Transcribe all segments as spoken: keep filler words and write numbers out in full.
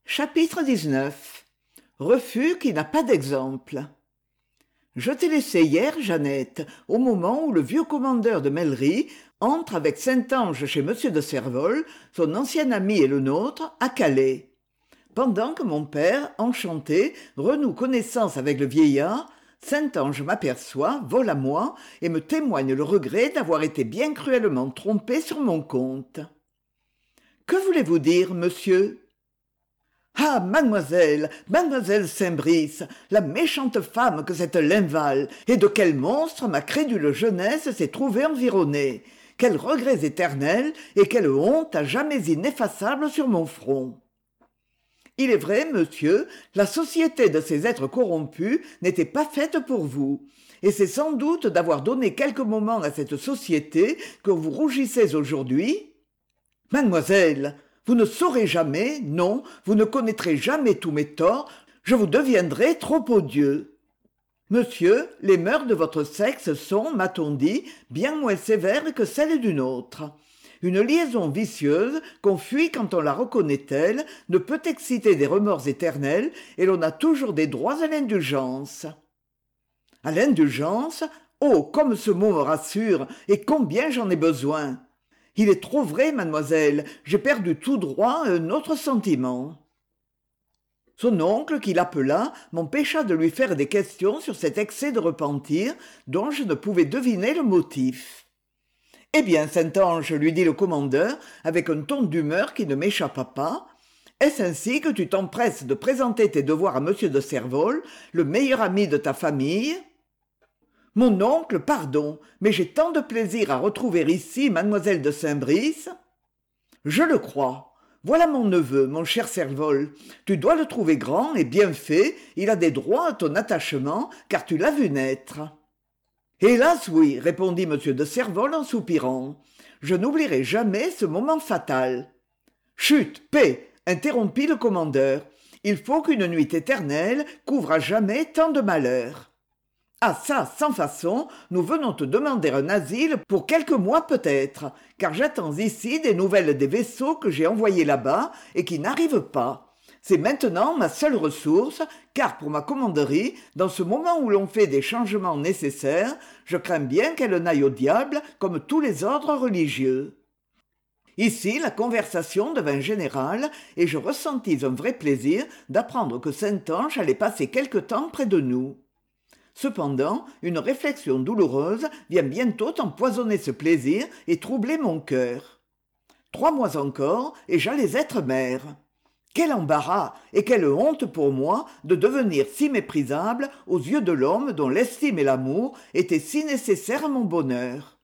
Chapitre dix-neuf. Refus qui n'a pas d'exemple. Je t'ai laissé hier, Jeannette, au moment où le vieux commandeur de Mellerie entre avec Saint-Ange chez M. de Servolles, son ancien ami et le nôtre, à Calais. Pendant que mon père, enchanté, renoue connaissance avec le vieillard, Saint-Ange m'aperçoit, vole à moi, et me témoigne le regret d'avoir été bien cruellement trompé sur mon compte. « Que voulez-vous dire, monsieur ?» Ah, mademoiselle, mademoiselle Saint-Brice, la méchante femme que cette Linval, et de quel monstre ma crédule jeunesse s'est trouvée environnée. Quels regrets éternels et quelle honte à jamais ineffaçable sur mon front. Il est vrai, monsieur, la société de ces êtres corrompus n'était pas faite pour vous. Et c'est sans doute d'avoir donné quelques moments à cette société que vous rougissez aujourd'hui. Mademoiselle, vous ne saurez jamais, non, vous ne connaîtrez jamais tous mes torts, je vous deviendrai trop odieux. Monsieur, les mœurs de votre sexe sont, m'a-t-on dit, bien moins sévères que celles d'une autre. Une liaison vicieuse, qu'on fuit quand on la reconnaît telle, ne peut exciter des remords éternels, et l'on a toujours des droits à l'indulgence. À l'indulgence, oh, comme ce mot me rassure, et combien j'en ai besoin. Il est trop vrai, mademoiselle, j'ai perdu tout droit à un autre sentiment. Son oncle, qui l'appela, m'empêcha de lui faire des questions sur cet excès de repentir dont je ne pouvais deviner le motif. « Eh bien, Saint-Ange, lui dit le commandeur, avec un ton d'humeur qui ne m'échappa pas, est-ce ainsi que tu t'empresses de présenter tes devoirs à M. de Servolles, le meilleur ami de ta famille ?» Mon oncle, pardon, mais j'ai tant de plaisir à retrouver ici mademoiselle de Saint-Brice. Je le crois. Voilà mon neveu, mon cher Servolles. Tu dois le trouver grand et bien fait, il a des droits à ton attachement, car tu l'as vu naître. Hélas, oui, répondit M. de Servolles en soupirant. Je n'oublierai jamais ce moment fatal. Chut, paix, interrompit le commandeur. Il faut qu'une nuit éternelle couvre à jamais tant de malheurs. Ah ça, sans façon, nous venons te demander un asile pour quelques mois peut-être, car j'attends ici des nouvelles des vaisseaux que j'ai envoyés là-bas et qui n'arrivent pas. C'est maintenant ma seule ressource, car pour ma commanderie, dans ce moment où l'on fait des changements nécessaires, je crains bien qu'elle n'aille au diable comme tous les ordres religieux. Ici, la conversation devint générale et je ressentis un vrai plaisir d'apprendre que Saint-Ange allait passer quelque temps près de nous. Cependant, une réflexion douloureuse vient bientôt empoisonner ce plaisir et troubler mon cœur. Trois mois encore, et j'allais être mère. Quel embarras et quelle honte pour moi de devenir si méprisable aux yeux de l'homme dont l'estime et l'amour étaient si nécessaires à mon bonheur.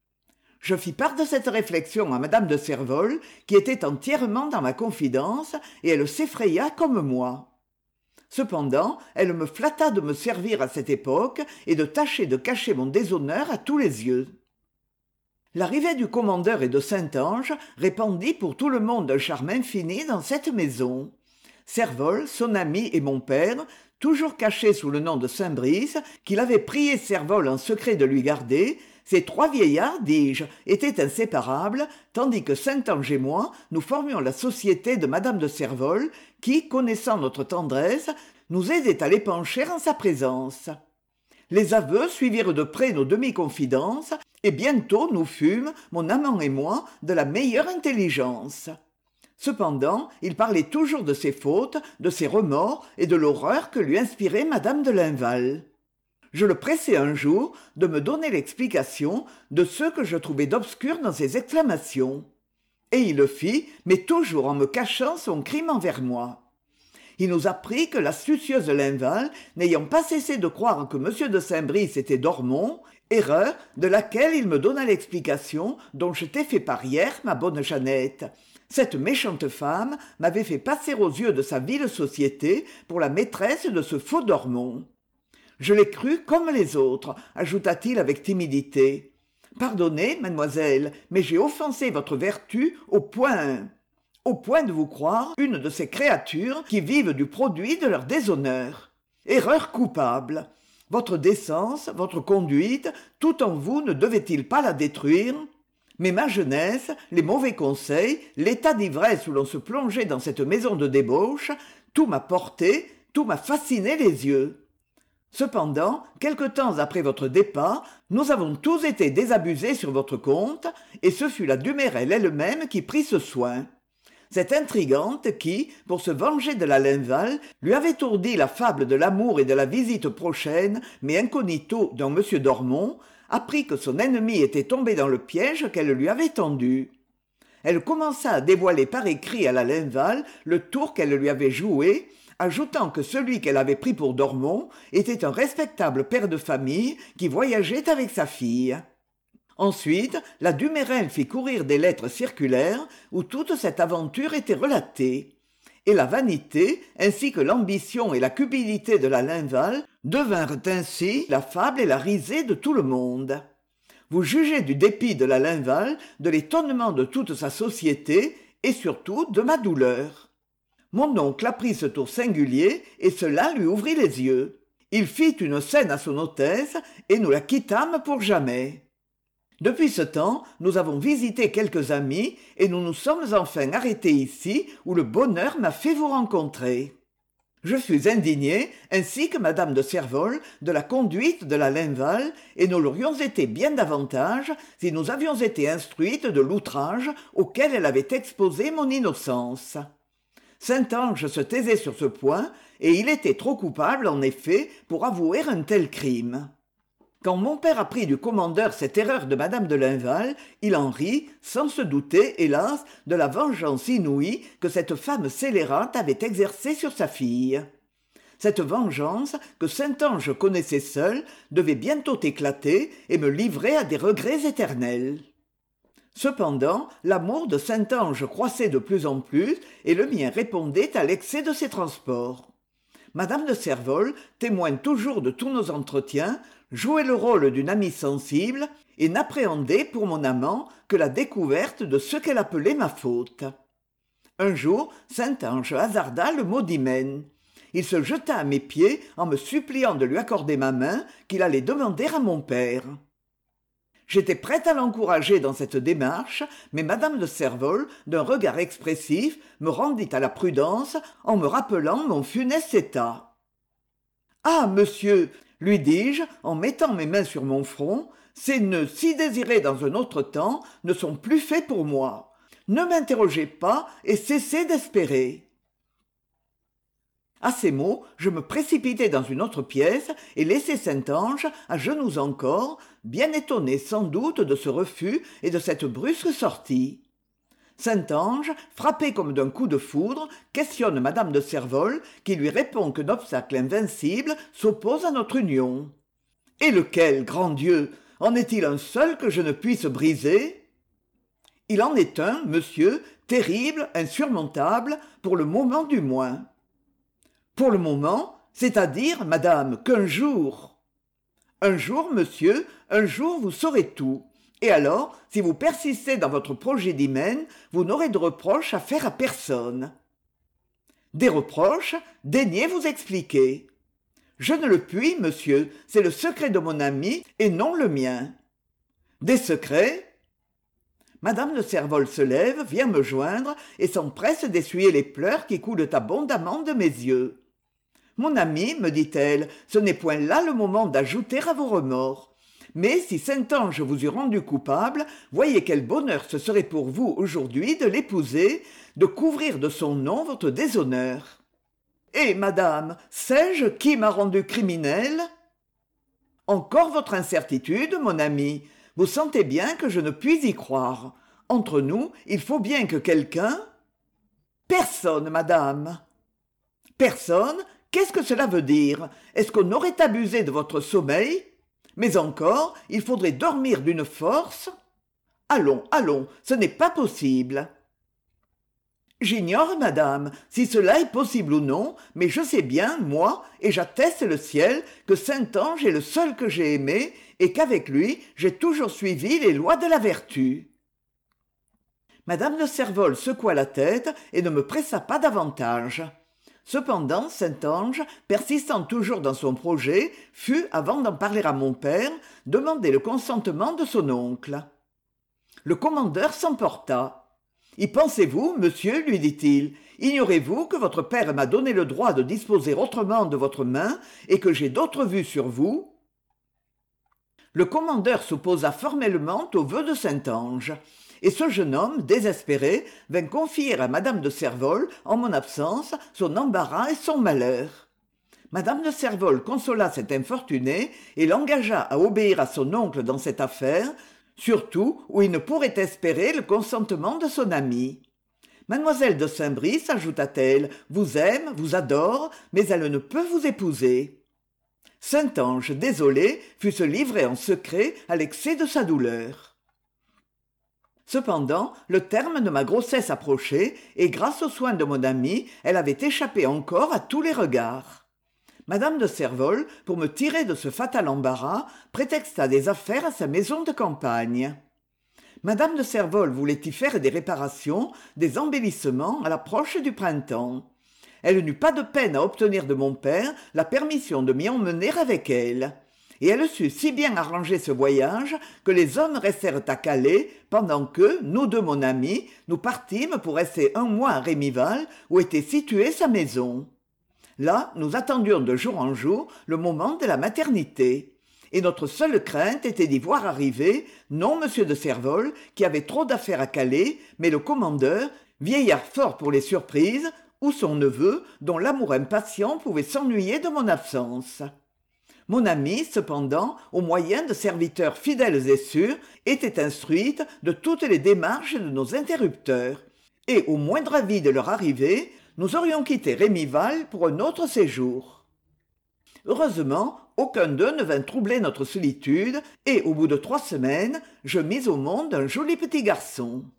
Je fis part de cette réflexion à madame de Servolles, qui était entièrement dans ma confidence, et elle s'effraya comme moi. Cependant, elle me flatta de me servir à cette époque et de tâcher de cacher mon déshonneur à tous les yeux. L'arrivée du commandeur et de Saint-Ange répandit pour tout le monde un charme infini dans cette maison. Servolles, son ami et mon père, toujours caché sous le nom de Saint-Brice, qu'il avait prié Servolles en secret de lui garder, ces trois vieillards, dis-je, étaient inséparables, tandis que Saint-Ange et moi, nous formions la société de madame de Servolles, qui, connaissant notre tendresse, nous aidait à l'épancher en sa présence. Les aveux suivirent de près nos demi-confidences, et bientôt nous fûmes, mon amant et moi, de la meilleure intelligence. Cependant, il parlait toujours de ses fautes, de ses remords et de l'horreur que lui inspirait madame de Linval. Je le pressai un jour de me donner l'explication de ce que je trouvais d'obscur dans ses exclamations. Et il le fit, mais toujours en me cachant son crime envers moi. Il nous apprit que l'astucieuse Linval, n'ayant pas cessé de croire que M. de Saint-Brice était Dormont, erreur de laquelle il me donna l'explication dont je t'ai fait part hier, ma bonne Jeannette. Cette méchante femme m'avait fait passer aux yeux de sa vile société pour la maîtresse de ce faux Dormont. Je l'ai cru comme les autres, ajouta-t-il avec timidité. Pardonnez, mademoiselle, mais j'ai offensé votre vertu au point... au point de vous croire une de ces créatures qui vivent du produit de leur déshonneur. Erreur coupable. Votre décence, votre conduite, tout en vous ne devait-il pas la détruire ? Mais ma jeunesse, les mauvais conseils, l'état d'ivresse où l'on se plongeait dans cette maison de débauche, tout m'a porté, tout m'a fasciné les yeux. Cependant, quelque temps après votre départ, nous avons tous été désabusés sur votre compte, et ce fut la Dumerel elle-même qui prit ce soin. Cette intrigante qui, pour se venger de la Linval, lui avait ourdi la fable de l'amour et de la visite prochaine, mais incognito d'un monsieur d'Ormont, apprit que son ennemi était tombé dans le piège qu'elle lui avait tendu. Elle commença à dévoiler par écrit à la Linval le tour qu'elle lui avait joué, ajoutant que celui qu'elle avait pris pour Dormont était un respectable père de famille qui voyageait avec sa fille. Ensuite, la Dumerel fit courir des lettres circulaires où toute cette aventure était relatée. Et la vanité, ainsi que l'ambition et la cupidité de la Linval devinrent ainsi la fable et la risée de tout le monde. Vous jugez du dépit de la Linval, de l'étonnement de toute sa société et surtout de ma douleur. Mon oncle apprit ce tour singulier et cela lui ouvrit les yeux. Il fit une scène à son hôtesse et nous la quittâmes pour jamais. Depuis ce temps, nous avons visité quelques amis et nous nous sommes enfin arrêtés ici où le bonheur m'a fait vous rencontrer. Je fus indigné, ainsi que madame de Servolles, de la conduite de la Linval, et nous l'aurions été bien davantage si nous avions été instruites de l'outrage auquel elle avait exposé mon innocence. Saint-Ange se taisait sur ce point, et il était trop coupable, en effet, pour avouer un tel crime. Quand mon père apprit du commandeur cette erreur de madame de Linval, il en rit, sans se douter, hélas, de la vengeance inouïe que cette femme scélérate avait exercée sur sa fille. Cette vengeance, que Saint-Ange connaissait seul, devait bientôt éclater et me livrer à des regrets éternels. Cependant, l'amour de Saint-Ange croissait de plus en plus et le mien répondait à l'excès de ses transports. Madame de Servolles, témoin toujours de tous nos entretiens, jouait le rôle d'une amie sensible et n'appréhendait pour mon amant que la découverte de ce qu'elle appelait ma faute. Un jour, Saint-Ange hasarda le mot d'hymen. Il se jeta à mes pieds en me suppliant de lui accorder ma main qu'il allait demander à mon père. J'étais prête à l'encourager dans cette démarche, mais madame de Servolles, d'un regard expressif, me rendit à la prudence en me rappelant mon funeste état. « Ah, monsieur !» lui dis-je, en mettant mes mains sur mon front, ces nœuds si désirés dans un autre temps ne sont plus faits pour moi. Ne m'interrogez pas et cessez d'espérer. À ces mots, je me précipitai dans une autre pièce et laissai Saint-Ange, à genoux encore, bien étonné sans doute de ce refus et de cette brusque sortie. Saint-Ange, frappé comme d'un coup de foudre, questionne madame de Servolles, qui lui répond qu'un obstacle invincible s'oppose à notre union. « Et lequel, grand Dieu, en est-il un seul que je ne puisse briser ?»« Il en est un, monsieur, terrible, insurmontable, pour le moment du moins. »« Pour le moment, c'est-à-dire, madame, qu'un jour. »« Un jour, monsieur, un jour vous saurez tout. » Et alors, si vous persistez dans votre projet d'hymen, vous n'aurez de reproches à faire à personne. Des reproches, daignez vous expliquer. Je ne le puis, monsieur, c'est le secret de mon ami et non le mien. Des secrets ? Madame de Servolles se lève, vient me joindre et s'empresse d'essuyer les pleurs qui coulent abondamment de mes yeux. Mon ami, me dit-elle, ce n'est point là le moment d'ajouter à vos remords. Mais si Saint-Ange vous eût rendu coupable, voyez quel bonheur ce serait pour vous aujourd'hui de l'épouser, de couvrir de son nom votre déshonneur. Eh, madame, sais-je qui m'a rendu criminel ? Encore votre incertitude, mon ami. Vous sentez bien que je ne puis y croire. Entre nous, il faut bien que quelqu'un... Personne, madame. Personne ? Qu'est-ce que cela veut dire ? Est-ce qu'on aurait abusé de votre sommeil ? Mais encore, il faudrait dormir d'une force. Allons, allons, ce n'est pas possible. J'ignore, madame, si cela est possible ou non, mais je sais bien, moi, et j'atteste le ciel, que Saint-Ange est le seul que j'ai aimé, et qu'avec lui, j'ai toujours suivi les lois de la vertu. Madame de Servolles secoua la tête et ne me pressa pas davantage. Cependant, Saint-Ange, persistant toujours dans son projet, fut, avant d'en parler à mon père, demander le consentement de son oncle. Le commandeur s'emporta. « Y pensez-vous, monsieur, lui dit-il, ignorez-vous que votre père m'a donné le droit de disposer autrement de votre main et que j'ai d'autres vues sur vous ?» Le commandeur s'opposa formellement au vœu de Saint-Ange, et ce jeune homme, désespéré, vint confier à madame de Servolles, en mon absence, son embarras et son malheur. Madame de Servolles consola cet infortuné et l'engagea à obéir à son oncle dans cette affaire, surtout où il ne pourrait espérer le consentement de son ami. Mademoiselle de Saint-Brice, ajouta-t-elle, vous aime, vous adore, mais elle ne peut vous épouser. Saint-Ange, désolé, fut se livrer en secret à l'excès de sa douleur. Cependant, le terme de ma grossesse approchait, et grâce aux soins de mon amie, elle avait échappé encore à tous les regards. Madame de Servolles, pour me tirer de ce fatal embarras, prétexta des affaires à sa maison de campagne. Madame de Servolles voulait y faire des réparations, des embellissements à l'approche du printemps. Elle n'eut pas de peine à obtenir de mon père la permission de m'y emmener avec elle. Et elle sut si bien arranger ce voyage que les hommes restèrent à Calais pendant que, nous deux mon ami, nous partîmes pour rester un mois à Rémival où était située sa maison. Là, nous attendions de jour en jour le moment de la maternité. Et notre seule crainte était d'y voir arriver, non monsieur de Servolles, qui avait trop d'affaires à Calais, mais le commandeur, vieillard fort pour les surprises, ou son neveu, dont l'amour impatient pouvait s'ennuyer de mon absence. Mon amie, cependant, au moyen de serviteurs fidèles et sûrs, était instruite de toutes les démarches de nos interrupteurs, et au moindre avis de leur arrivée, nous aurions quitté Rémival pour un autre séjour. Heureusement, aucun d'eux ne vint troubler notre solitude, et au bout de trois semaines, je mis au monde un joli petit garçon.